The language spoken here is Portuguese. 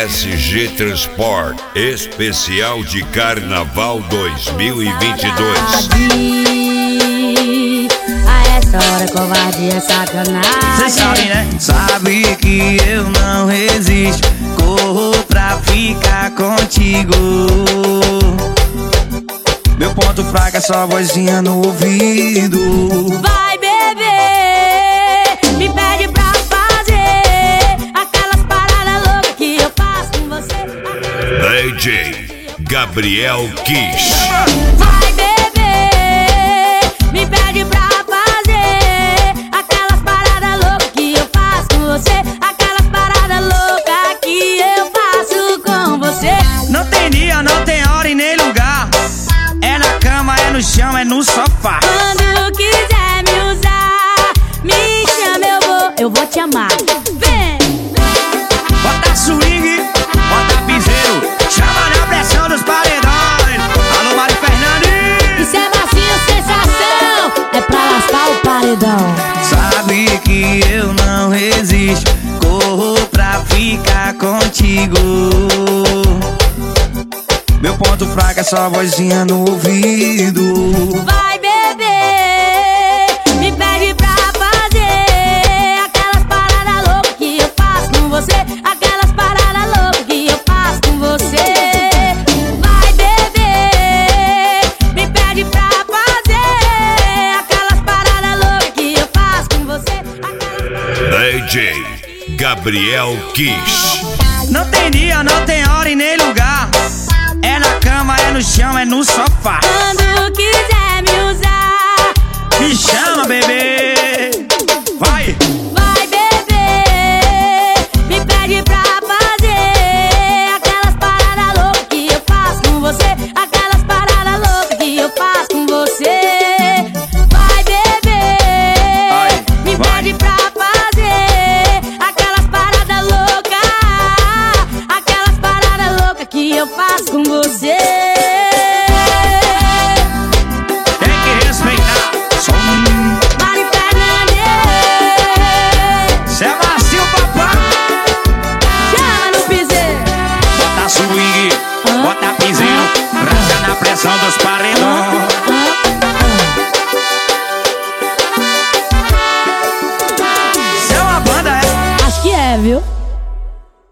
MSG Transport, especial de Carnaval 2022. A essa hora covardia é sacanagem. Cê sabe, né? Sabe que eu não resisto, corro pra ficar contigo. Meu ponto fraco é só vozinha no ouvido. Vai beber, me pede pra fazer aquelas paradas loucas que eu faço com você. DJ Gabriel Kiss. Vai beber, me pede pra fazer aquelas paradas loucas que eu faço com você. Aquelas paradas loucas que eu faço com você. Não tem dia, não tem hora e nem lugar. É na cama, é no chão, é no sofá. Quando quiser me usar, me chama, eu vou te amar. Vem! Bota swing, bota piseiro, chama na pressão dos paredões. Alô, Mário Fernandes. Isso é massinho, sensação, é pra lascar o paredão. Sabe que eu não resisto, corro pra ficar contigo. Meu ponto fraco é só vozinha no ouvido. Vai beber, me pede pra fazer aquelas paradas loucas que eu faço com você. Aquelas paradas loucas que eu faço com você. Vai beber, me pede pra fazer aquelas paradas loucas que eu faço com você. DJ Gabriel Kiss. Não tem dia, não tem hora e nem lugar. É na cama, é no chão, é no sofá. Quando